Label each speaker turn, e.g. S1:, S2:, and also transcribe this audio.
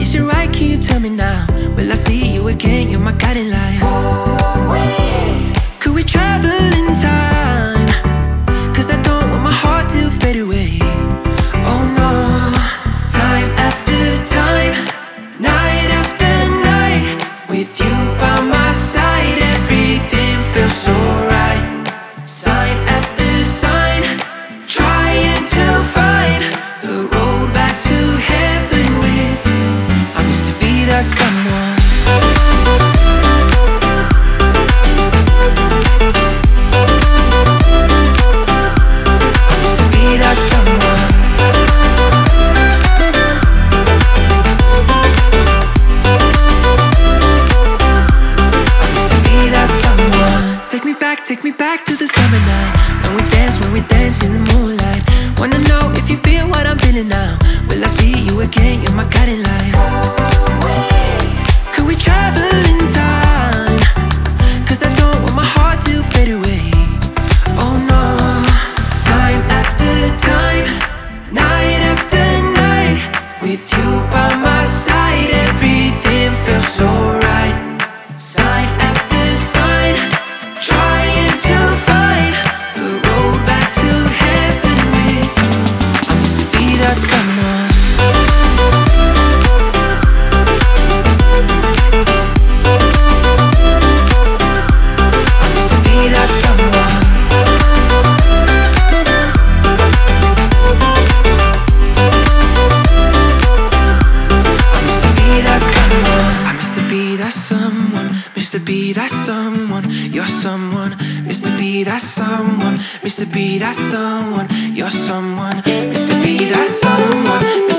S1: Is it right? Can you tell me now? Will I see you again? You're my guiding light. Could we travel in time? 'Cause I don't want my heart to fade away. Oh no. Time after time, night after night, with you by my side, everything feels so right. Sign after sign, trying to find the road back to heaven with you. I miss to be that someone. Take me back to the summer night, when we dance in the moonlight. Wanna know if you feel what I'm feeling now. Will I see you again? You're my guiding light. Could we travel in time? 'Cause I don't want my heart to fade away. Oh no. Time after time, night after night, with you by my side, everything feels so right. Sign after sign, trying to find the road back to heaven with you. I miss to be that someone. I miss to be that someone. I miss to be that someone. I miss to be that someone. Miss to be that someone. You're someone. Miss to be that someone. Miss to be that someone. You're someone. Miss to be that someone.